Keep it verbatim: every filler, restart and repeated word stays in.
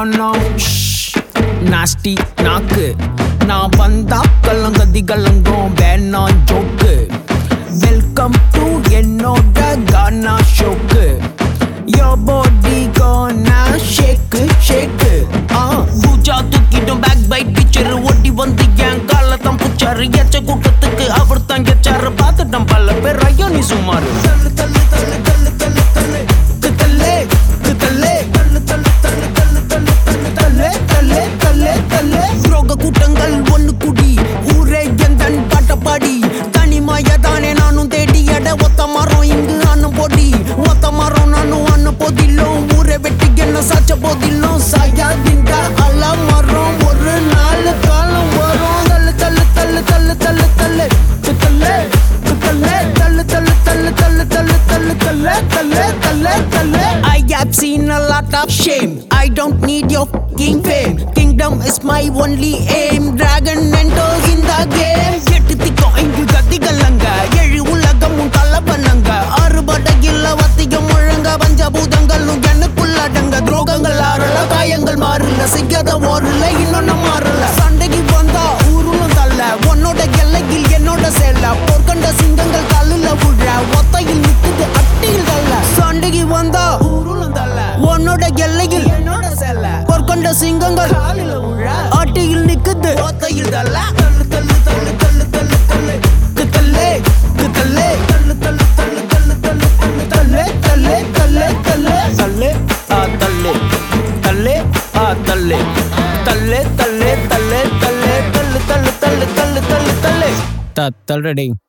வேணானா nasty நாக்கு நான் வந்தா கல்லங்கதி கலங்கும் வேணா ஜோக்கு வெல்கம் டு என்னோட கானா ஷோக்கு Your body gonna shake shake ah Pooja தூக்கிடும் பேக் பைட் பிக்சர் ஓடி வந்து என் கால தான் புச்சாரு எச்ச கூட்டத்துக்கு அவர் தான் எச்சாரு பார்த்துட்டோம் பல பேர் ஐயோ நீ சுமாரு தள்ளு தள்ளு தள்ளு தள்ளு தள்ளு தள்ளு தள்ளு தள்ளு தள்ளு தள்ளு தள்ளு தள்ளு தள்ளு தள்ளு தள்ளு தள்ளு தள்ளு ரோக கூட்டங்கள் ஒன்னு குடி ஊரே எந்தன் பாட்ட பாடி தனிமாயா தானே நானும் தேடி எட ஒத்த மரம் இங்கு அண்ணன் போடி ஒத்த மரம் நானும் அண்ணன் போதிலும் ஊரை வெட்டி என்ன சாச்ச போதிலும் சாயாதிண்டா அல்ல மரம் ஒரு நாலு காலம் வரும் தள்ளு தள்ளு தள்ளு தள்ளு தள்ளு தள்ளு தள்ளு தள்ளு தள்ளு தள்ளு தள்ளு தள்ளு தள்ளு தள்ளு தள்ளு தள்ளு தள்ளு I have seen a lot of shame I don't need your fucking fame Kingdom is my only aim Dragon enters in the game எட்டு திக்கம் இங்கு கத்திகளங்க ஏழு உலகமும் கலப்பனங்க அறுபடையில் வத்தியம் முழங்க பஞ்சபூதங்களும் எனக்குள்ளடங்க துரோகங்கள் ஆறல காயங்கள் மாறல செய்யாத ஓரல இன்னொன்னு மாறல சண்டைக்கு வந்தா ஊருளும் தள்ள உன்னோட எல்லையில் என்னோட செல்ல பொற்கண்ட சிங்கங்கள் கல்லுல விழ ஒத்தையில் நிக்குது அட்டியில் தள்ள சண்டைக்கு வந்தா ஊருளும் தள்ள உன்னோட எல்லையில் என்னோட செல்ல பொற்கண்ட சிங்கங்கள் காலில விழ அட்டியில் நிக்குது ஒத்தையில் தள்ள தள்ளு தள்ளு தள்ளு தள்ளு தள்ளு தள்ளு தள்ளு தள்ளு தள்ளு தள்ளு தள்ளு தள்ளு தள்ளு தள்ளு தள்ளு தள்ளு தள்ளு ஆ தள்ளு தள்ளு ஆ தள்ளு தள்ளு தள்ளு தள்ளு தள்ளு தள்ளு தள்ளு தள்ளு தள்ளு தள்ளு தள்ளு தள்ளு